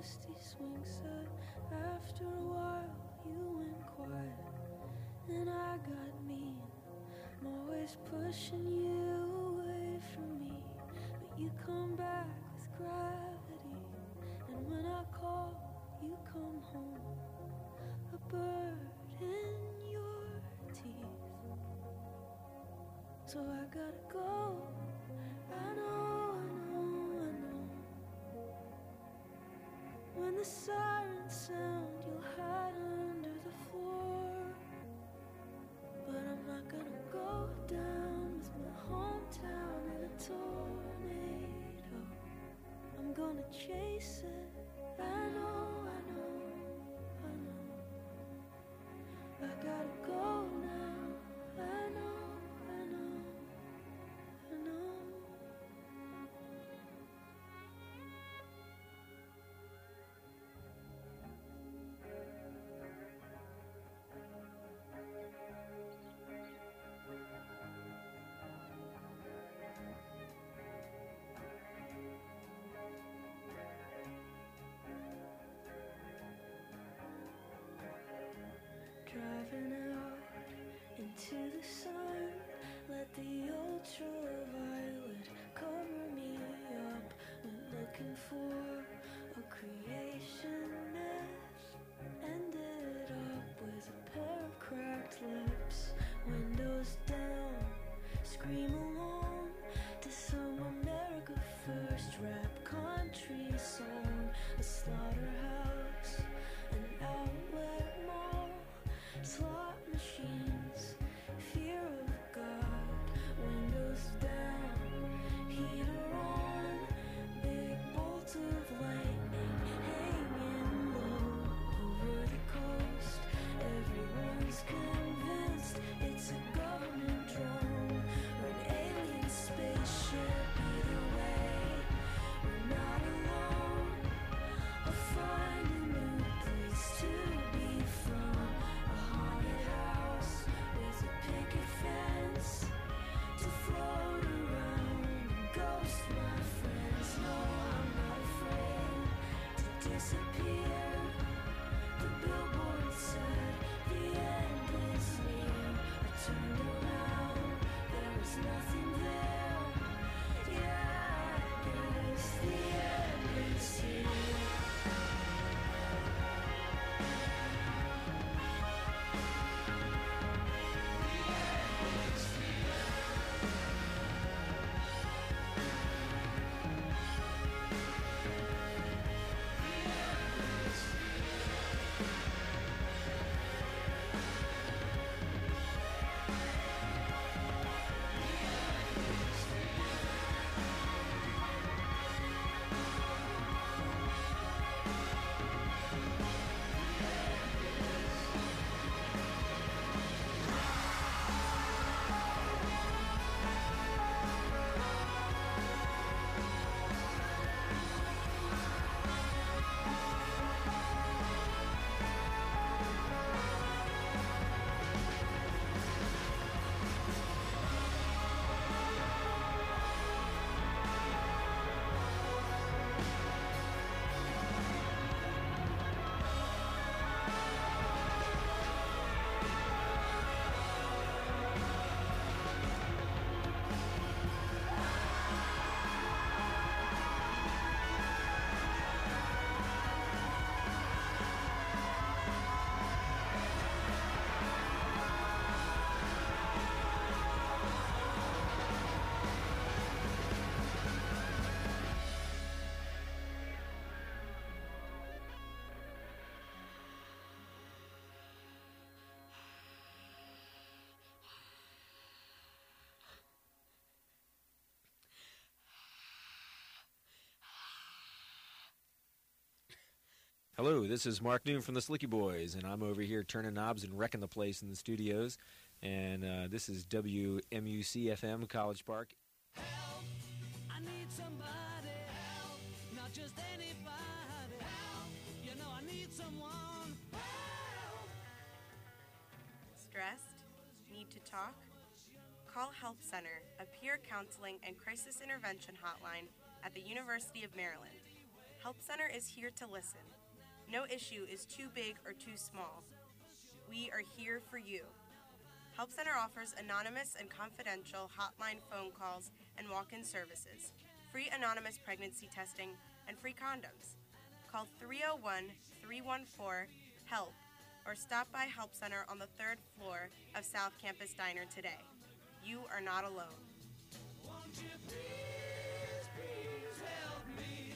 rusty swing set. After a while you went quiet and I got mean. I'm always pushing you away from me, but you come back with gravity. And when I call, you come home, a bird in your teeth. So I gotta go. I know, I know, I know. When the sirens sound, you'll hide under the floor. But I'm not gonna go down with my hometown in a tornado. I'm gonna chase it. I know, I know, I know. I gotta go now. I know, I know, I know. Driving out into the sun, let the ultraviolet cover me up. Went looking for a creation myth, ended up with a pair of cracked lips. Windows down, scream along to some America First rap country song. A slaughterhouse, an outlet mall, slot machines, fear of God. Windows down, heater on, big bolt of lightning hanging low over the coast. Everyone's convinced it's a government drone or an alien spaceship. Either way, we're not alone. I'll find a new place to be from, a haunted house with a picket fence to float around and ghost my friends. No, I'm not afraid to disappear. The billboard said the end is near. I turned around, there was nothing there. Yeah, I guess the end is here. Hello, this is Mark Noon from the Slicky Boys, and I'm over here turning knobs and wrecking the place in the studios. And this is WMUC-FM, College Park. Help! I need somebody. Help! Not just anybody. Help! You know I need someone. Help! Stressed? Need to talk? Call Help Center, a peer counseling and crisis intervention hotline at the University of Maryland. Help Center is here to listen. No issue is too big or too small. We are here for you. Help Center offers anonymous and confidential hotline phone calls and walk-in services, free anonymous pregnancy testing, and free condoms. Call 301-314-HELP or stop by Help Center on the 3rd floor of South Campus Diner today. You are not alone. Won't you please, please help me?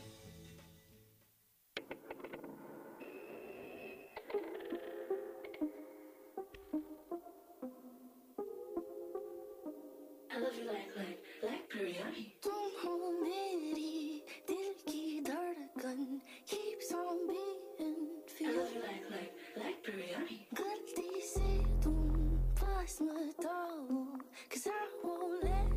I love you like biryani. तुम्हो मेरी दिल की धड़कन keeps on beating. I love you like biryani. गलती से तुम पास मत आओ, 'cause I won't let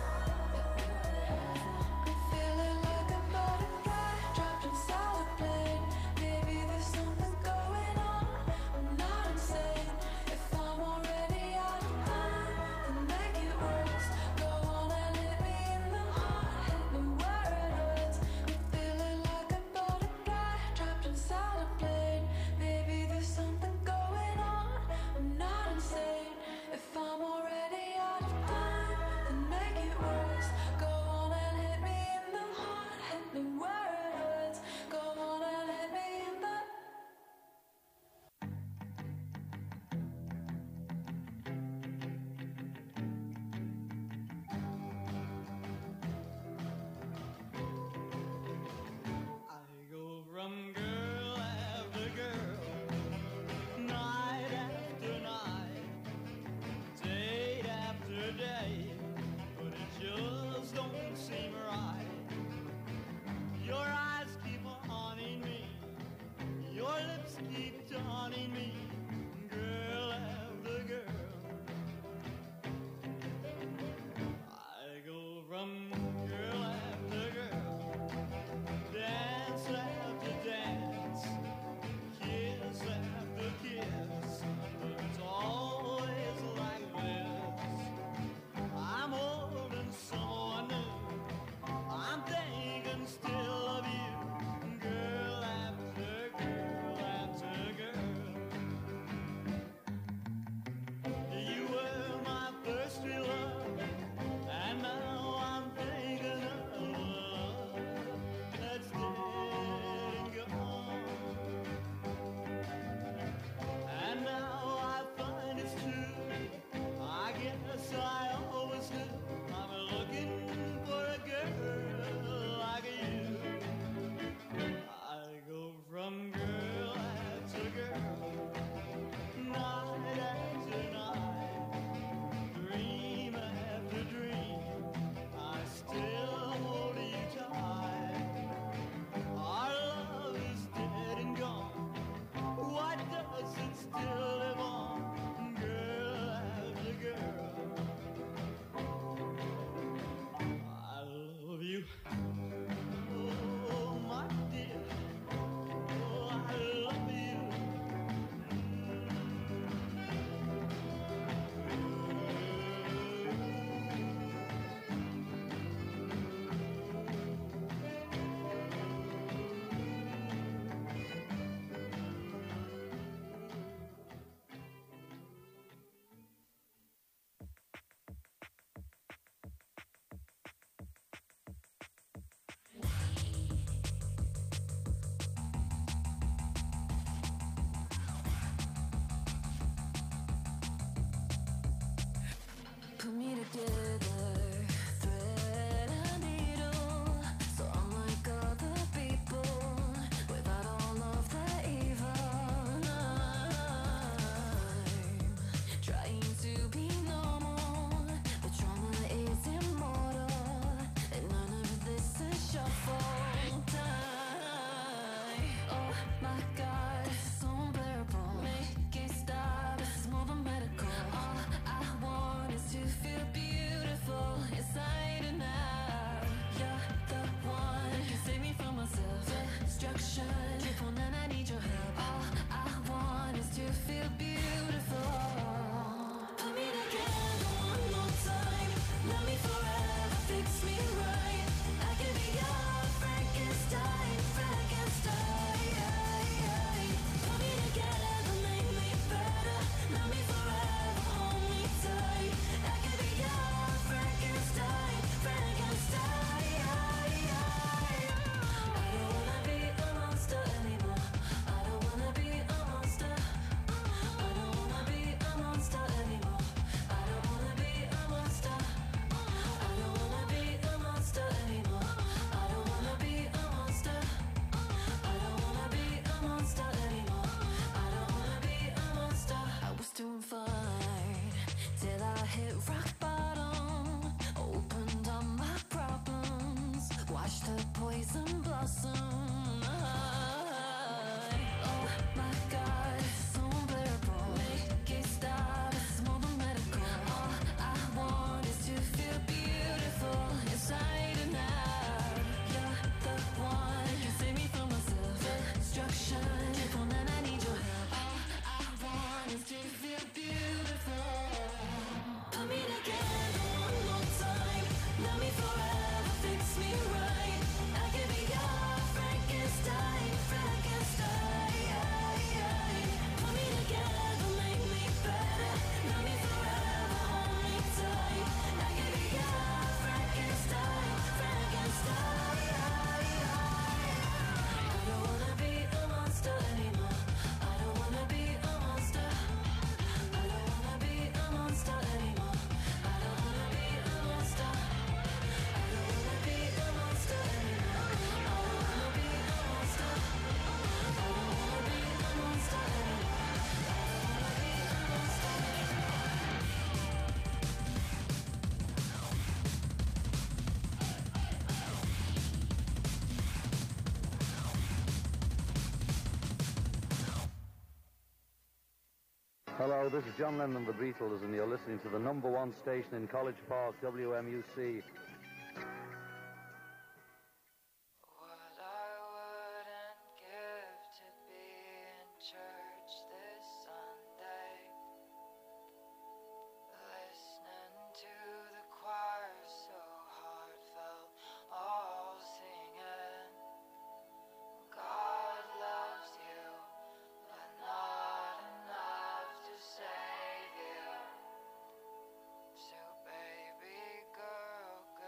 Feeling like a butterfly trapped inside a plane. Maybe there's something going on. I'm not insane. If I'm already out of time, then make it worse. Go on and hit me in the heart, hit me where it hurts. I'm feeling like a butterfly trapped inside a plane. Maybe there's something going on. I'm not insane. If I'm already out of time, then make it worse. Go on and hit me in the heart, hit me where it hurts. Go on and hit me in the. I go from girl after girl, night after night, day after day, but it just don't seem right. Your eyes keep haunting me, your lips keep taunting me, girl after girl. I go from girl after girl, dance after dance, kiss after kiss, but it's always like this. I'm holding someone new, I'm thinking still of you, girl after girl after girl. poison blossom. Oh my God, it's so unbearable. Make it stop, it's more than medical. All I want is to feel beautiful inside and out. You're the one who can save me from myself. Destruction, careful, and I need your help. All I want is to feel beautiful. Put me together one more time. Love me forever, fix me right. I can be your Frankenstein, Frankenstein. Put me together, make me better. Love me forever, hold me tight. I can be your Frankenstein, Frankenstein. I don't wanna be a monster anymore. I don't wanna be a monster. I don't wanna be a monster anymore. I don't wanna be a monster. I don't wanna be a monster anymore. I don't wanna be a monster. I don't wanna be a monster anymore. I don't wanna be a monster anymore. Hello, this is John Lennon and the Beatles, and you're listening to the #1 station in College Park, WMUC. What I wouldn't give to be in church this Sunday, listening to the choir so heartfelt, all singing, God loves you, but not enough to save you. So baby girl,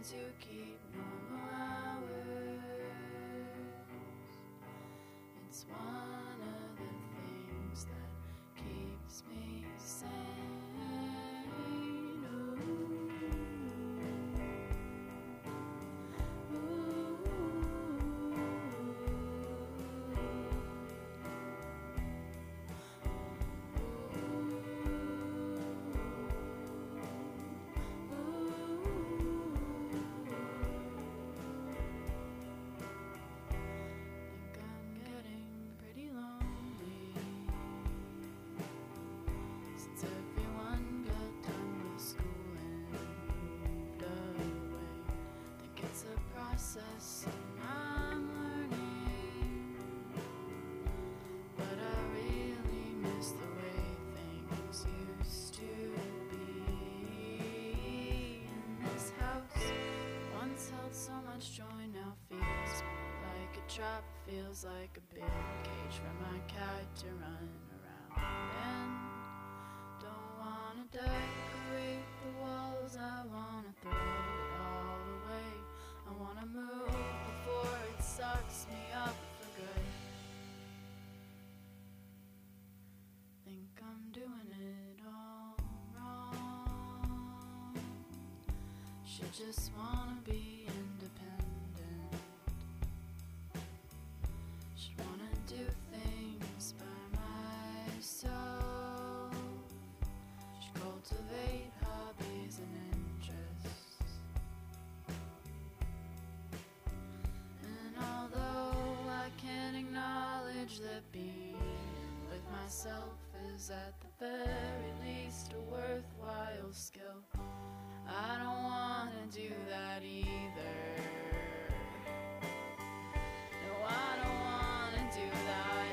to keep normal hours. It's one of the things that keeps me sane. Think I'm getting pretty lonely since everyone got done with school and moved away. Think it's a process I'm learning, but I really miss the way things used to be. In this house once held so much joy, now feels like a trap, feels like a big cage for my cat to run around in. Don't wanna decorate the walls, I wanna throw it all away. I wanna move before it sucks me up for good. Think I'm doing it all wrong. Should just wanna be independent. Should wanna do things by myself. Should cultivate hobbies and interests. And although I can't acknowledge that being with myself is at the very least a worthwhile skill, I don't wanna do that either. No, I don't wanna do that.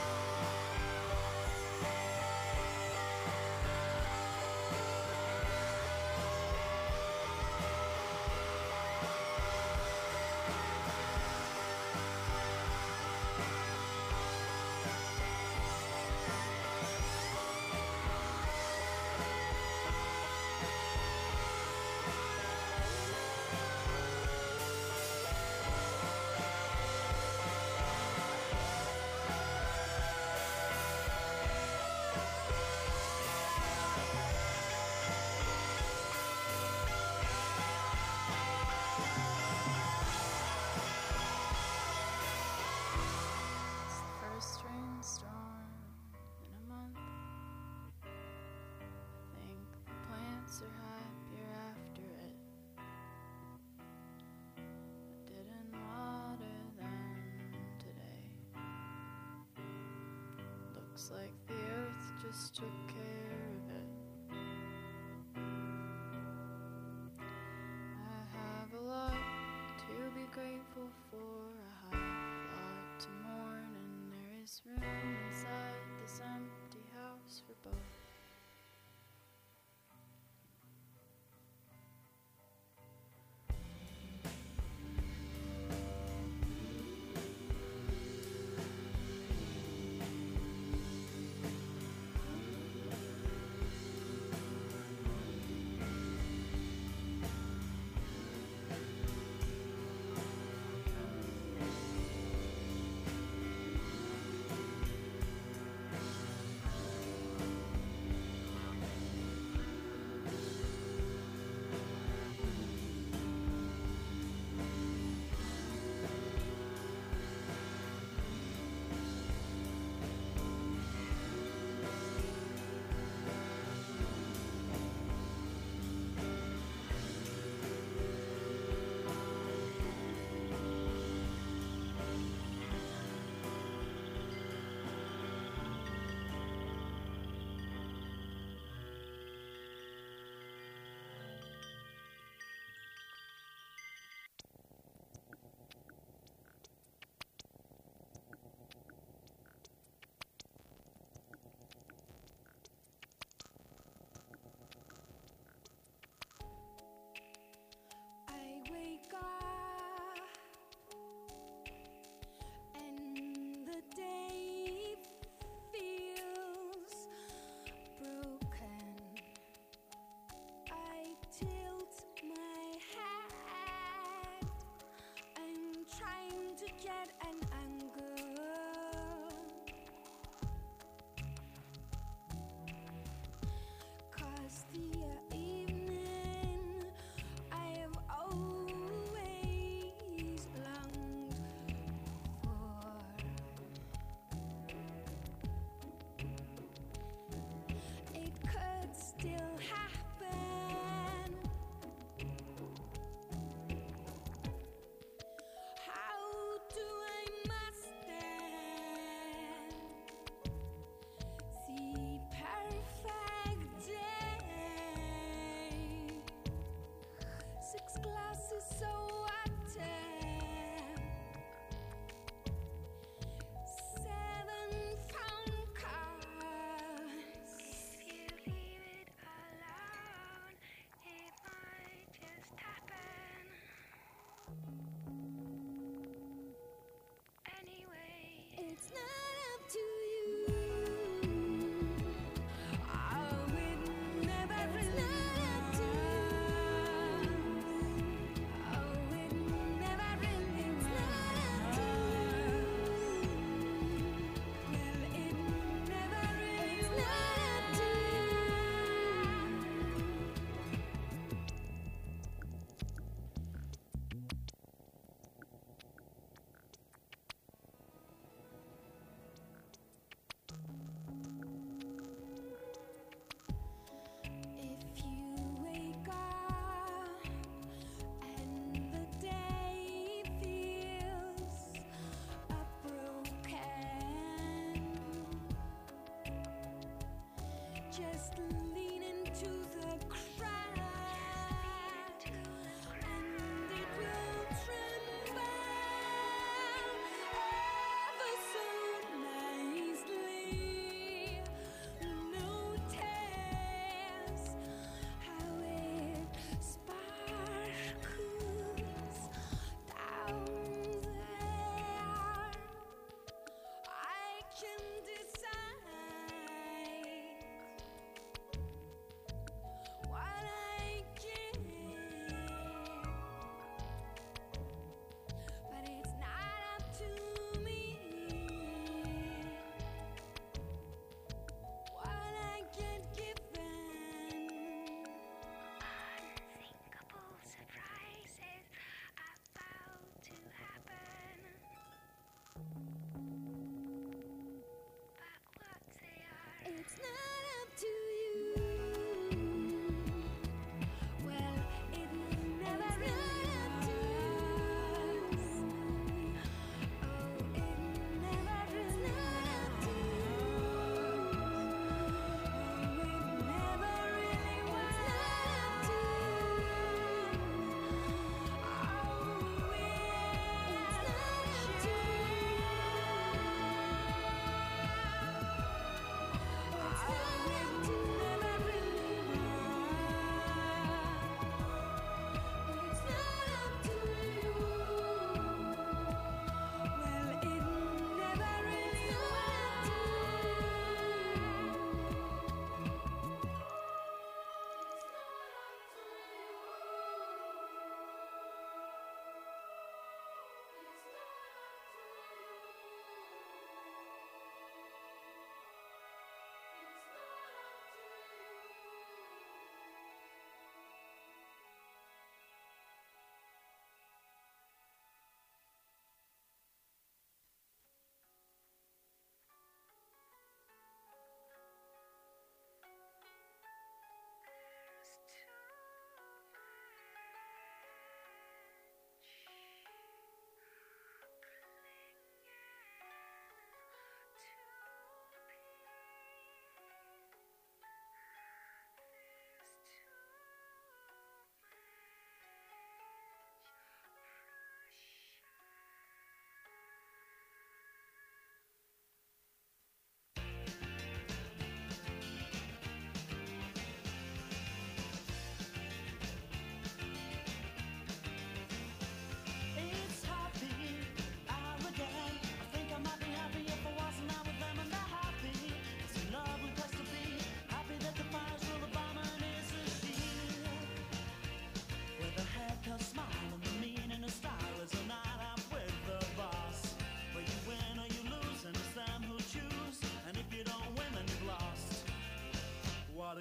It's the first rainstorm in a month. Think the plants are happier after it. I didn't water them today. Looks like the earth just took care of it. I have a lot to be grateful for, a lot to mourn, and there is room inside this empty house for both.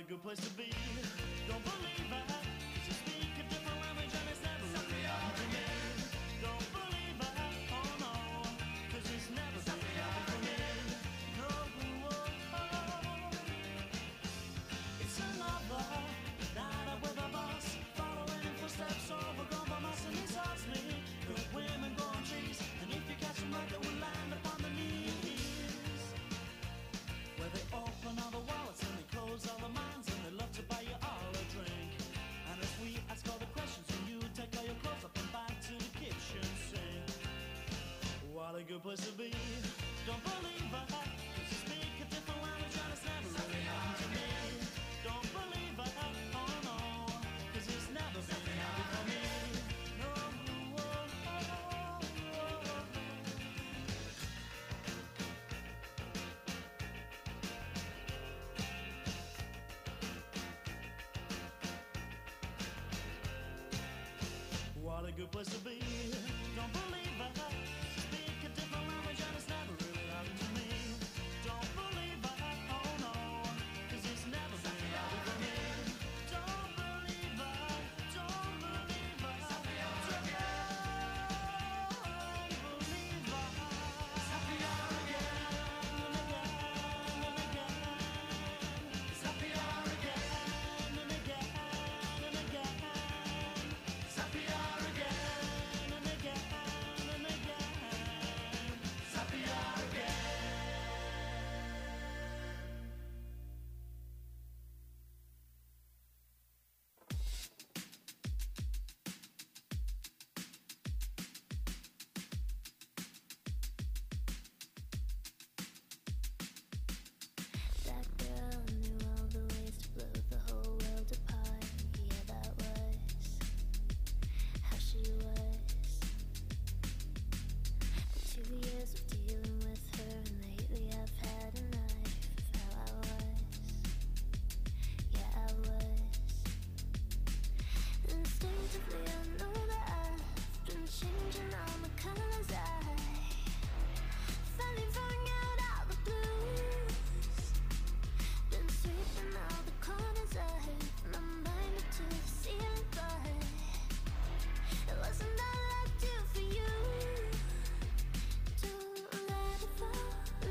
good place to be. Don't believe it, 'cause you speak a different language and it's never really happened to me. Don't believe it, oh no, 'cause it's never really happened for me. No, it's another night up with a boss, following in footsteps overgrown by moss, and he tells me good women grow on trees, and if you catch them right, they will land upon the knees, where they open all the wallets and they close all the minds, and they love to buy you all a drink. And as we ask all the questions, and you take all your clothes up and back to the kitchen sink. What a good place to be. Don't believe it, 'cause you speak a different language and it's never really happened to me. Don't believe it, oh no, 'cause it's never been happened for me. No, what a good place to be. Don't believe it, speak a different language and it's never really happened to me. Don't believe it, oh no, 'cause it's never been happened for me. Don't believe it, don't believe it, don't believe it. That girl knew all the ways to blow the whole world apart. Yeah, that was how she was. The 2 years of dealing with her, and lately I've had enough of how I was. Yeah, I was. Instinctively, I know that I've been changing all my colors. I finally found out all the blues. Been sweeping all the corners of my mind up to the ceiling, but it wasn't all I do for you. Don't let it fall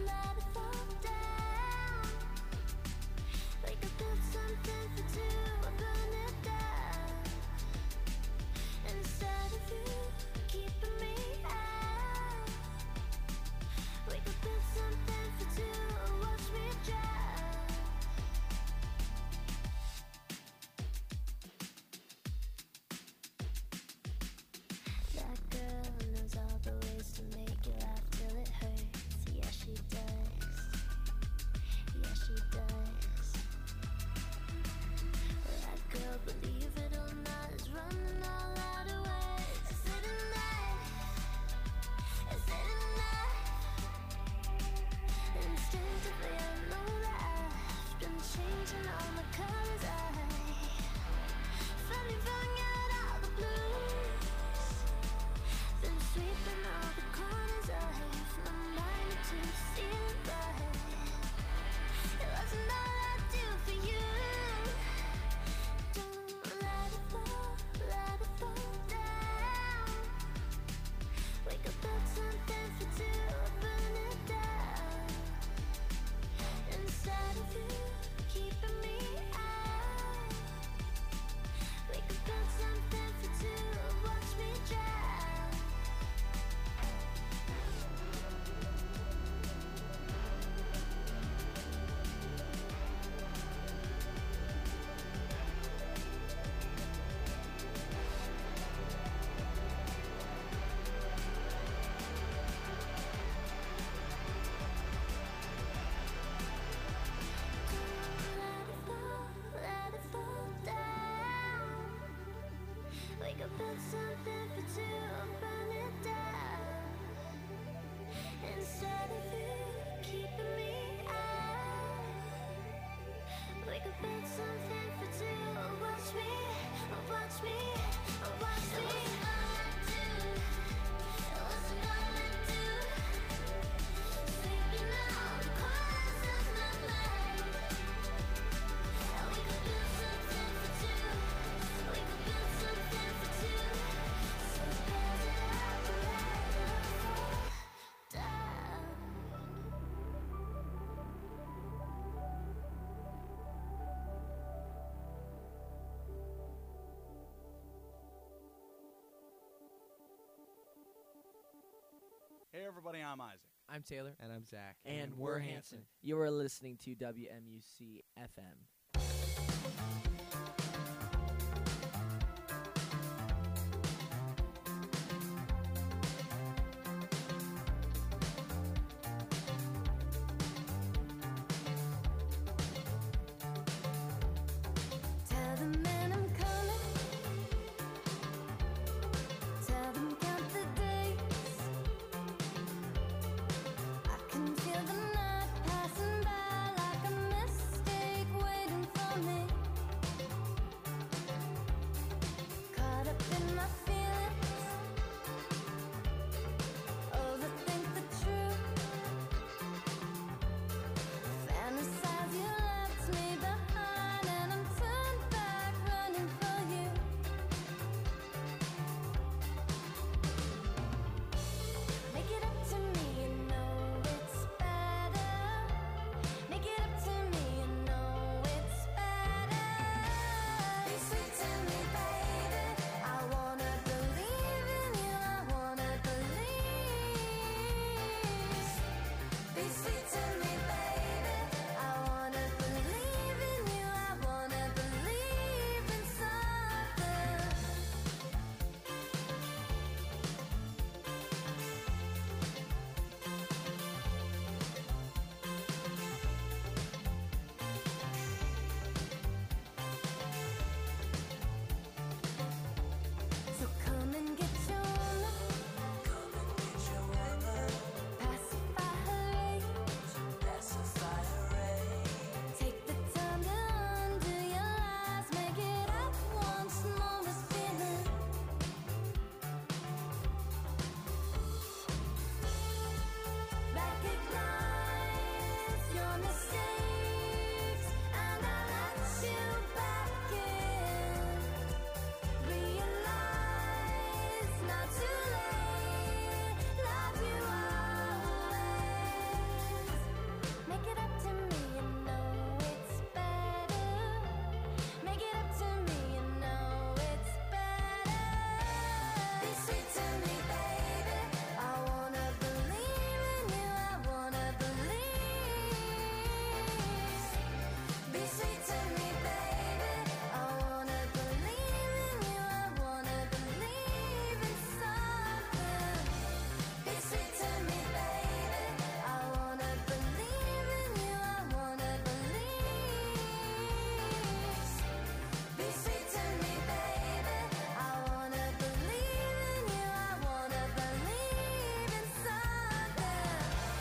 down. Like I built something for two, I burn it down. Instead of you keeping me out, we could build something for two, watch me drown. That girl knows all the ways to make you laugh till it hurts. Yeah, she does. Yeah, she does. That girl, believe it or not, is running all out of ways. Is it enough? Is it enough? Instinctively, I know that I've been changing all my colors. I finally found out all the blues. Been sweeping all the corners of my mind up to the ceiling, but it wasn't all I do for you. Don't let it fall down. We could build something for two, burn it down. Instead of you keeping me out, we could build something for two, watch me drown. Let it fall down. We could build something for two, burn it down. Instead of you keeping me out, we could build something for two, watch me, watch me, watch me. It wasn't all I do. Sleeping all the corners of my mind. And we could Hey, everybody, I'm Isaac. I'm Taylor. And I'm Zach. And we're Hanson. You are listening to WMUC FM. Tell the man I'm coming. Tell them count the days. I can feel the night passing by like a mistake waiting for me. Caught up in my feelings. Overthink the truth. Fantasize you left me behind, and I'm turned back running for you. Make it up to me, you know it's better. Make it up to me, you know it's better. Be sweet to me, baby. I wanna believe in you. I wanna believe. Be sweet to me, baby. I wanna believe in you. I wanna believe in something. So come and get your woman. Pacify her rage. Take the time to undo your lies. Make it up once more, this feeling. Recognize your mistakes, and I let you back in. Realize not too late. Love you always. Make it up to me, you know it's better. Make it up to me, you know it's better. Be sweet to me, baby. I wanna believe in you. I wanna believe. Be sweet to me, baby. I wanna believe in you. I wanna believe in something. Be sweet to me, baby. I wanna believe in you. I wanna believe. Be sweet to me, baby. I wanna believe in you. I wanna believe in something.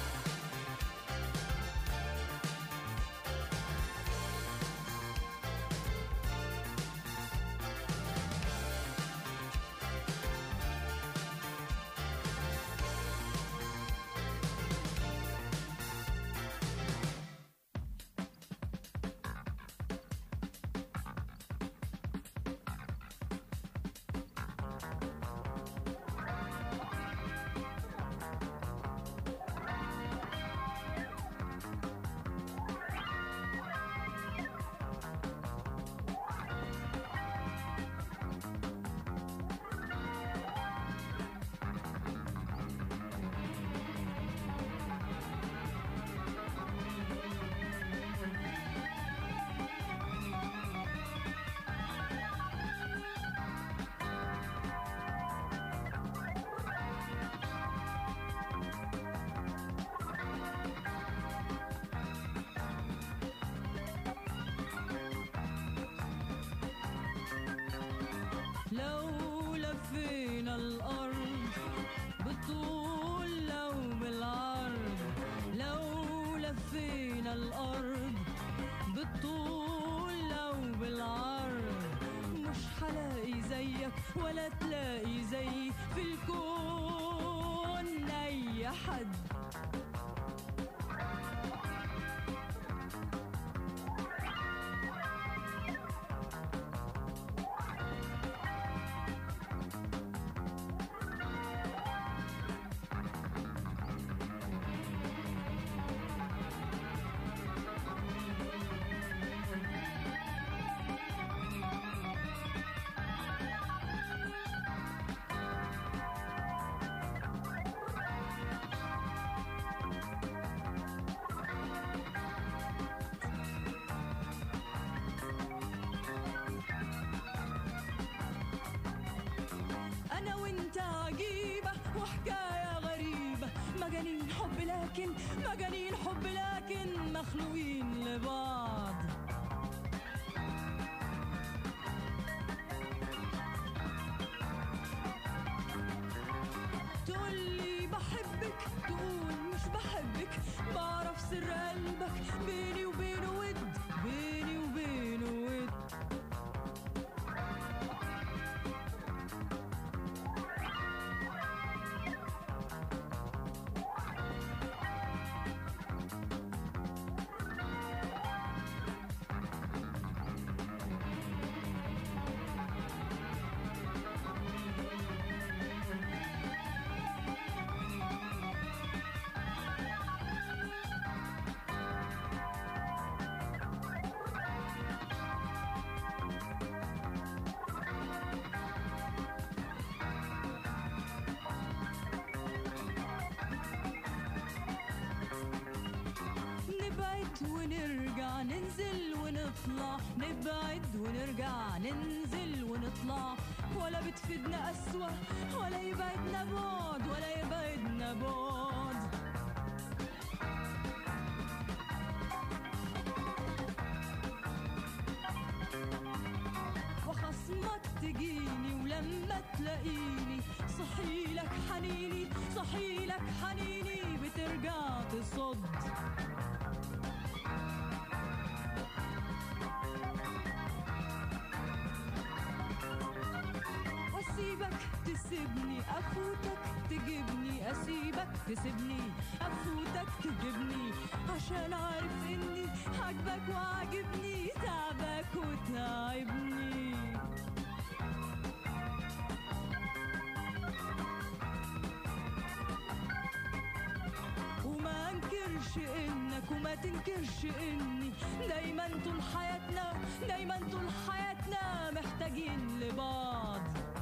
لو لفينا الأرض بالطول لو بالعرض، لو لفينا الأرض بالطول لو بالعرض، مش حلاقي زيك ولا تلاقي زيي في الكون أي حد. لكن مجانين حب لكن مخلوقين لبعض. تقولي بحبك تقول مش بحبك، بعرف سر قلبك بيني وبينه ود، بيني وبينه ود. نبعد ونرجع ننزل ونطلع، نبعد ونرجع ننزل ونطلع، ولا بتفيدنا أسوأ ولا يبعدنا بعد، ولا يبعدنا بعد. وخصمك تجيني ولما تلاقيني صحيلك حنيني، صحيلك حنيني بترجع تصد. أسيبك تسيبني أفوتك تجيبني، أسيبك تسيبني أفوتك تجيبني، عشان عارف إني عاجبك وعاجبني، تعبك وتعبني. وما انكرش إنك وما تنكرش إني دايما طول حياتنا، دايما طول حياتنا محتاجين لبعض.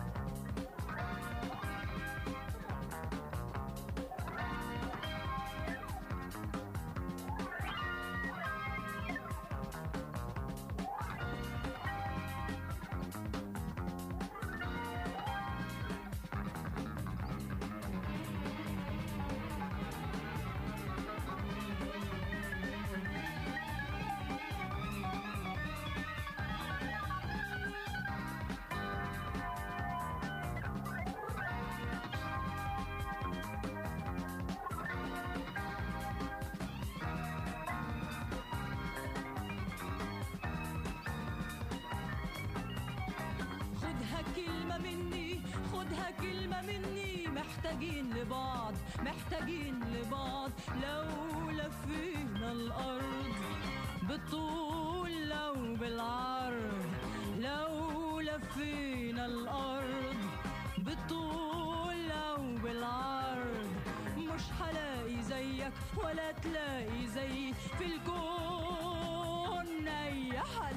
كلمة مني، خدها كلمة مني، محتاجين لبعض، محتاجين لبعض. لو لفينا الأرض بالطول لو بالعرض، لو لفينا الأرض بالطول لو بالعرض، مش هلاقي زيك ولا تلاقي زي في الكون أي حد.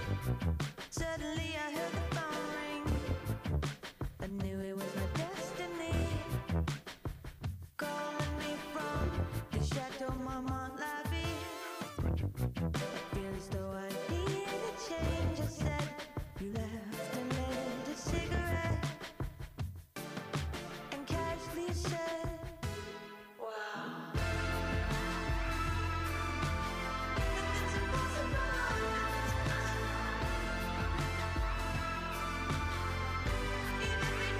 Suddenly I heard the